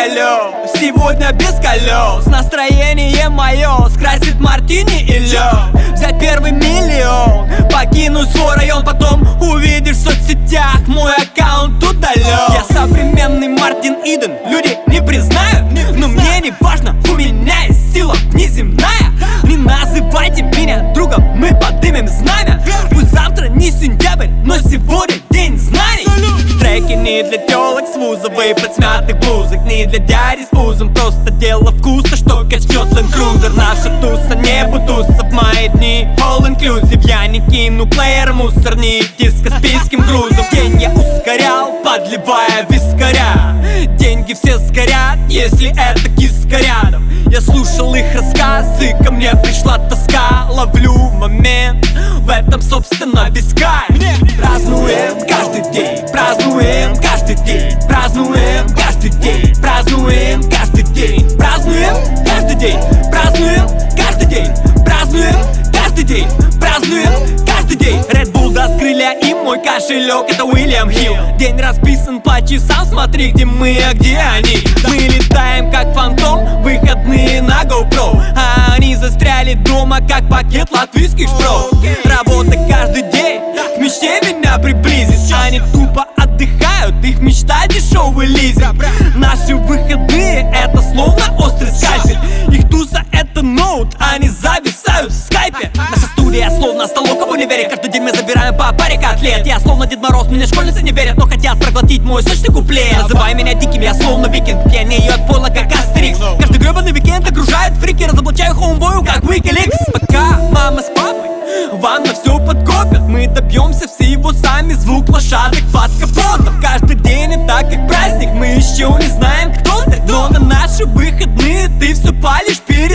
алло, сегодня без колес. Настроение мое скрасит мартини и лед. Взять первый миллион, покинуть свой район, потом увидишь в соцсетях мой аккаунт удален. Я современный Мартин Иден, люди не признают, но мне не важно, у меня есть сила внеземная. Не называйте меня другом, мы поднимем знамя. Пусть завтра не сентябрь, но сегодня день знаний. Треки не для телок с вузов и подсмятых блузок, не для дяди с пузом, просто дело вкуса, что качнет Land Cruiser. Наша туса не бутуса в мои дни, all inclusive. Я не кину плеер, мусор, не идти с каспийским грузом. День я ускорял, подливая вискаря. Деньги все сгорят, если это киска рядом. Я слушал их рассказы, ко мне пришла тоска. Ловлю момент, в этом собственно весь кайф. Празднуем каждый день, празднуем каждый день, празднуем каждый день, празднуем каждый день, празднуем каждый день, празднуем каждый день, празднуем каждый день, празднуем каждый день. Red Bull даст крылья и мой кошелек — это Уильям Хилл. День расписан по часам, смотри, где мы, а где они. Мы летаем как фантом, выходные на GoPro, а они застряли дома, как пакет латвийских шпрот. Работа каждый день к мечте меня приблизит. Они тупо отдыхают, их мечта дешевый лизинг. Наши выходные — это словно острый скальпель. Их туса — это ноут, они зависают в скайпе. Наша студия словно столовка в универе. Каждый день мы забираем по паре котлет. Я словно Дед Мороз, мне школьницы не верят, но хотят проглотить мой сочный куплет. Называй меня диким, я словно викинг, пьянею от пола, как Астерикс. Каждый гребаный викенд окружает фрики, разоблачаю хоумбою, как Wikileaks. Пока мама с папой вам на все подкопят, мы добьемся всего сами. Звук лошадок под капотом. Каждый день это как праздник, мы еще не знаем, кто ты, но на наши выходные ты все палишь вперед.